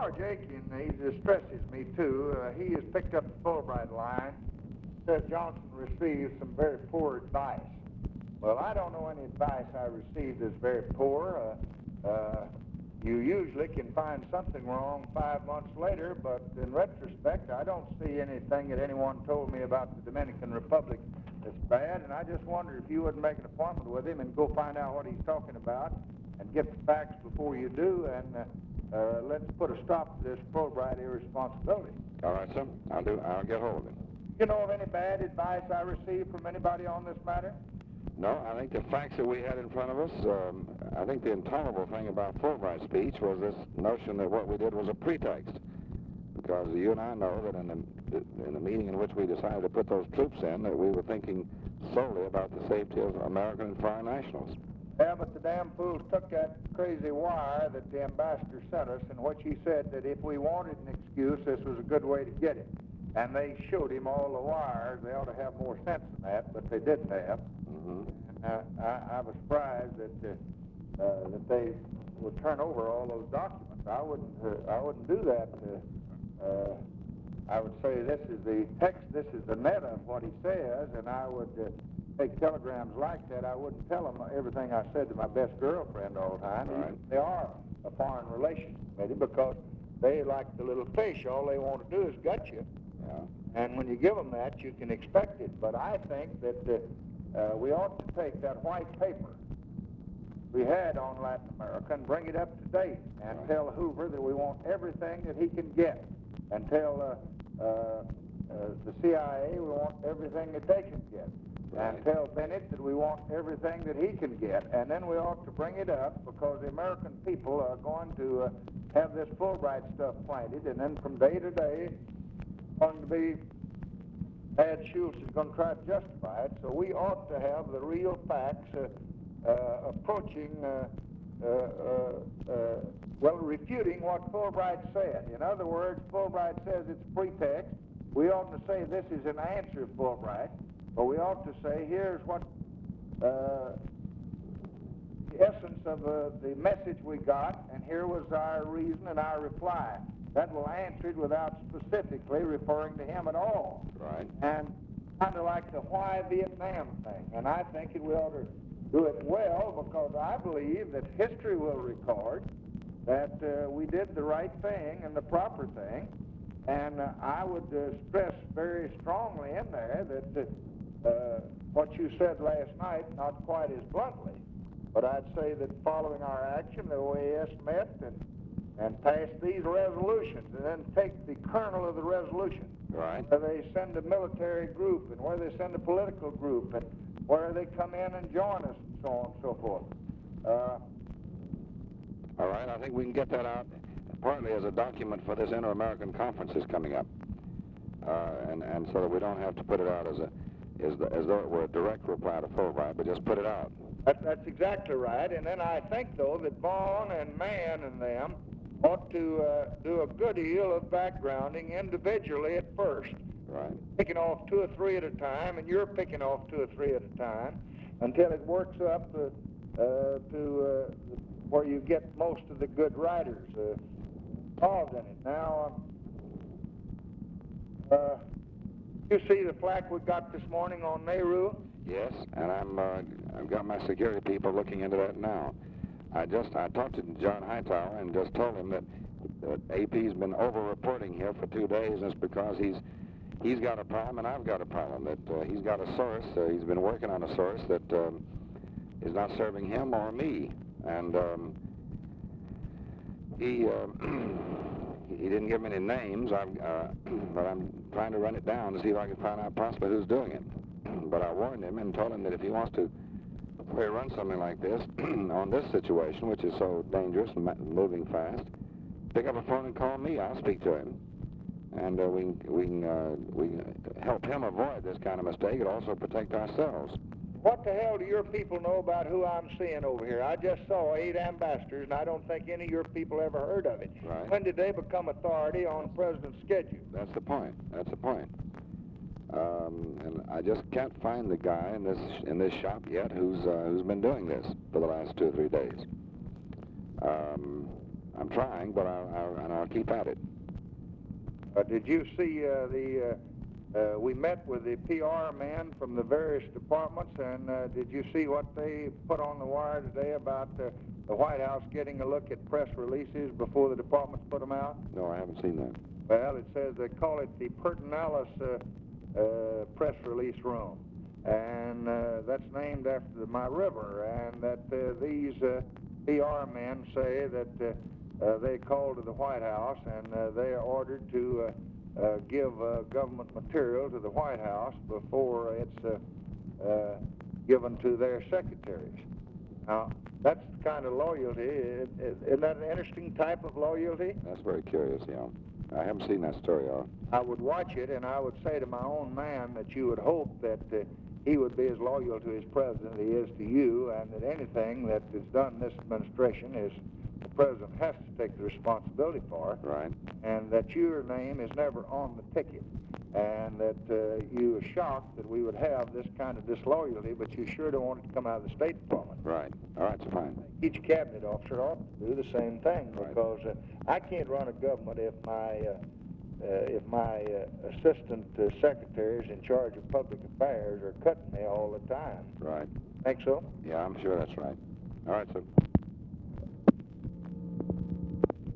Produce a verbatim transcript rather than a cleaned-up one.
George Aiken, he distresses me, too. Uh, he has picked up the Fulbright line. Says Johnson received some very poor advice. Well, I don't know any advice I received that's very poor. Uh, uh, you usually can find something wrong five months later, but in retrospect, I don't see anything that anyone told me about the Dominican Republic that's bad, and I just wonder if you wouldn't make an appointment with him and go find out what he's talking about and get the facts before you do, and uh, uh, let's put a stop to this Fulbright irresponsibility. All right, sir. I'll do. I'll get hold of him. You know of any bad advice I received from anybody on this matter? No, I think the facts that we had in front of us, um, I think the intolerable thing about Fulbright's speech was this notion that what we did was a pretext. Because you and I know that in the, in the meeting in which we decided to put those troops in, that we were thinking solely about the safety of American and foreign nationals. Yeah, but the damn fools took that crazy wire that the ambassador sent us, in which he said that if we wanted an excuse, this was a good way to get it. And they showed him all the wires. They ought to have more sense than that, but they didn't have. Mm-hmm. And uh, I, I was surprised that uh, uh, that they would turn over all those documents. I wouldn't. Uh, I wouldn't do that. Uh, uh, I would say this is the text. This is the net of what he says, and I would uh, take telegrams like that. I wouldn't tell them everything I said to my best girlfriend all the time. Right. They are a foreign relations committee because they, like the little fish, all they want to do is gut you. Yeah. And when you give them that, you can expect it. But I think that uh, uh, we ought to take that white paper we had on Latin America and bring it up to date and Right. tell Hoover that we want everything that he can get, and tell uh, uh, uh, the C I A we want everything that they can get, Right. and tell Bennett that we want everything that he can get. And then we ought to bring it up because the American people are going to uh, have this Fulbright stuff planted, and then from day to day, going to be Bad Schultz is going to try to justify it. So we ought to have the real facts uh, uh, approaching, uh, uh, uh, uh, well, refuting what Fulbright said. In other words, Fulbright says it's a pretext. We ought to say this is an answer to Fulbright, but we ought to say here's what uh, the essence of uh, the message we got, and here was our reason and our reply. That will answer it without specifically referring to him at all. Right. And kind of like the why Vietnam thing. And I think it we ought to do it well, because I believe that history will record that uh, we did the right thing and the proper thing. And uh, I would uh, stress very strongly in there that uh, uh, what you said last night, not quite as bluntly, but I'd say that following our action, the O A S met and and pass these resolutions, and then take the kernel of the resolution, Right. where they send a military group, and where they send a political group, and where they come in and join us, and so on and so forth. Uh, All right. I think we can get that out partly as a document for this Inter-American Conference that's coming up, uh, and and so that we don't have to put it out as a as, the, as though it were a direct reply to Fulbright, but just put it out. that, that's exactly right. And then I think, though, that Vaughn and Mann and them ought to uh, do a good deal of backgrounding individually at first, Right. picking off two or three at a time, and you're picking off two or three at a time, until it works up uh, uh, to uh, where you get most of the good writers uh, involved in it. Now, um, uh, you see the flak we got this morning on Nehru? Yes, and I'm uh, I've got my security people looking into that now. I just I talked to John Hightower and just told him that, that A P's been over-reporting here for two days, and it's because he's he's got a problem and I've got a problem. That uh, he's got a source. Uh, he's been working on a source that um, is not serving him or me, and um, he uh, he didn't give me any names. I've, uh, but I'm trying to run it down to see if I can find out possibly who's doing it. But I warned him and told him that if he wants to we run something like this on this situation, which is so dangerous and moving fast, pick up a phone and call me. I'll speak to him, and uh, we can, we can uh, we can help him avoid this kind of mistake and also protect ourselves. What the hell do your people know about who I'm seeing over here? I just saw eight ambassadors, and I don't think any of your people ever heard of it. Right. When did they become authority on the president's schedule? That's the point. That's the point. Um, and I just can't find the guy in this in this shop yet who's uh, who's been doing this for the last two or three days. Um, I'm trying, but I'll, I'll, and I'll keep at it. Uh, did you see uh, the? Uh, uh, we met with the P R men from the various departments, and uh, did you see what they put on the wire today about uh, the White House getting a look at press releases before the departments put them out? No, I haven't seen that. Well, it says they call it the Pertinalis uh, uh, press release room, and uh, that's named after the, my river, and that uh, these uh, P R men say that uh, uh, they called to the White House and uh, they are ordered to uh, uh, give uh, government material to the White House before it's uh, uh, given to their secretaries. Now, that's the kind of loyalty. Isn't that an interesting type of loyalty? That's very curious, yeah. I haven't seen that story, Al. I would watch it, and I would say to my own man that you would hope that uh, he would be as loyal to his president as he is to you, and that anything that is done in this administration is the president has to take the responsibility for it. Right. And that your name is never on the ticket, and that uh, you are shocked that we would have this kind of disloyalty, but you sure don't want it to come out of the State Department. Right. All right, so fine. Each cabinet officer ought to do the same thing, Right. because uh, I can't run a government if my uh, uh, if my uh, assistant uh, secretaries in charge of public affairs are cutting me all the time. Right. Think so? Yeah, I'm sure that's right. All right, so.